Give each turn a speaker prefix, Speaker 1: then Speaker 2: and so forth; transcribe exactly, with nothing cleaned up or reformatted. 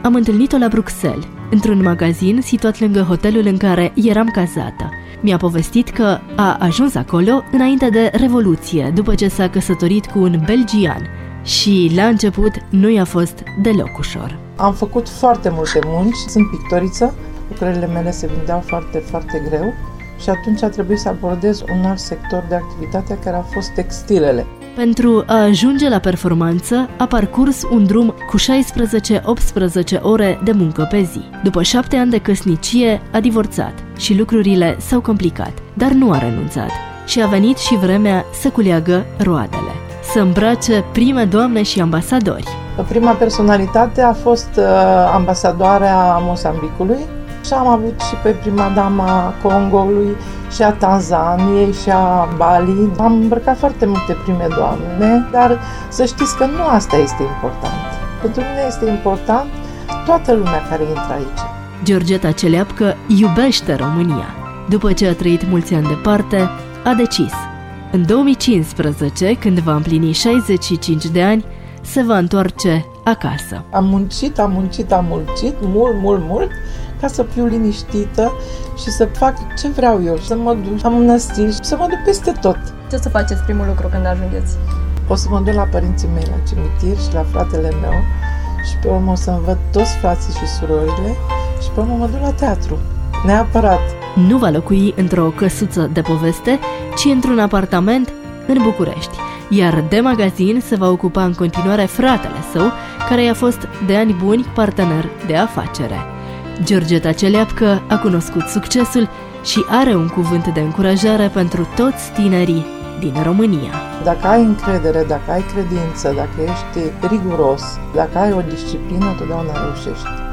Speaker 1: am întâlnit-o la Bruxelles, într-un magazin situat lângă hotelul în care eram cazată. Mi-a povestit că a ajuns acolo înainte de Revoluție, după ce s-a căsătorit cu un belgian și la început nu i-a fost deloc ușor.
Speaker 2: Am făcut foarte multe munci, sunt pictoriță, lucrările mele se vindeau foarte, foarte greu și atunci a trebuit să abordez un alt sector de activitate care a fost textilele.
Speaker 1: Pentru a ajunge la performanță, a parcurs un drum cu șaisprezece optsprezece ore de muncă pe zi. După șapte ani de căsnicie, a divorțat și lucrurile s-au complicat, dar nu a renunțat și a venit și vremea să culeagă roadele, să îmbrace prime doamne și ambasadori.
Speaker 2: Prima personalitate a fost uh, ambasadoarea Mozambicului și am avut și pe prima dama Congoului și a Tanzaniei și a Bali. Am îmbrăcat foarte multe prime doamne, dar să știți că nu asta este important. Pentru mine este important toată lumea care intră aici.
Speaker 1: Georgeta Celeapcă iubește România. După ce a trăit mulți ani departe, a decis. În două mii cincisprezece, când va împlini șaizeci și cinci de ani, se va întoarce acasă.
Speaker 2: Am muncit, am muncit, am muncit, mult, mult, mult, ca să fiu liniștită și să fac ce vreau eu, să mă duc la mănăstiri, să mă duc peste tot.
Speaker 3: Ce o să faceți primul lucru când ajungeți?
Speaker 2: O să mă duc la părinții mei la cimitir și la fratele meu și pe urmă o să-mi văd toți frații și surorile și pe urmă mă duc la teatru, neapărat.
Speaker 1: Nu va locui într-o căsuță de poveste, ci într-un apartament în București, iar de magazin se va ocupa în continuare fratele său, care i-a fost de ani buni partener de afacere. Georgeta Celeapcă a cunoscut succesul și are un cuvânt de încurajare pentru toți tinerii din România.
Speaker 2: Dacă ai încredere, dacă ai credință, dacă ești riguros, dacă ai o disciplină, totdeauna reușești.